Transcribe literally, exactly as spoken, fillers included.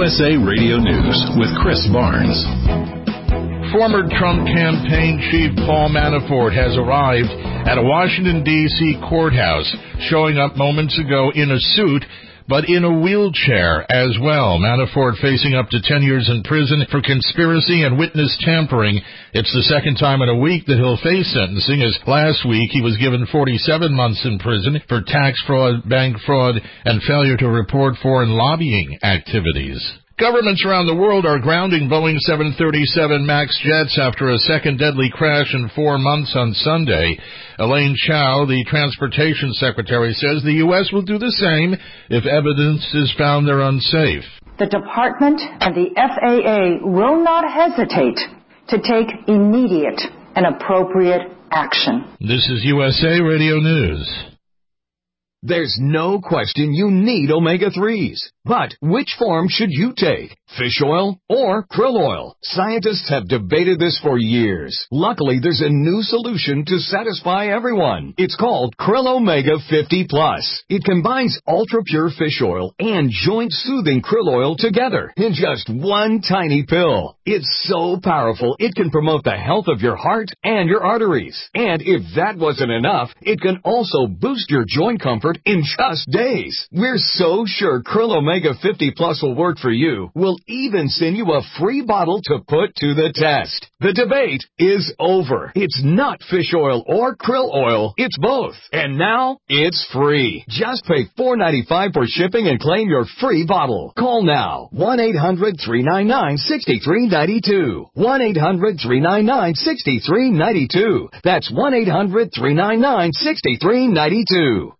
S A Radio News with Chris Barnes. Former Trump campaign chief Paul Manafort has arrived at a Washington, D C courthouse, showing up moments ago in a suit, but in a wheelchair as well. Manafort facing up to ten years in prison for conspiracy and witness tampering. It's the second time in a week that he'll face sentencing, as last week he was given forty-seven months in prison for tax fraud, bank fraud, and failure to report foreign lobbying activities. Governments around the world are grounding Boeing seven thirty-seven MAX jets after a second deadly crash in four months on Sunday. Elaine Chao, the Transportation Secretary, says the U S will do the same if evidence is found they're unsafe. The Department and the F A A will not hesitate to take immediate and appropriate action. This is U S A Radio News. There's no question you need omega threes. But which form should you take? Fish oil or krill oil? Scientists have debated this for years. Luckily, there's a new solution to satisfy everyone. It's called Krill Omega fifty plus. It combines ultra-pure fish oil and joint-soothing krill oil together in just one tiny pill. It's so powerful, it can promote the health of your heart and your arteries. And if that wasn't enough, it can also boost your joint comfort in just days. We're so sure Krill Omega fifty plus will work for you. We'll even send you a free bottle to put to the test. The debate is over. It's not fish oil or krill oil. It's both. And now, it's free. Just pay four dollars and ninety-five cents for shipping and claim your free bottle. Call now. one eight hundred three nine nine six three nine two. one eight hundred three nine nine six three nine two. That's one eight hundred three nine nine six three nine two.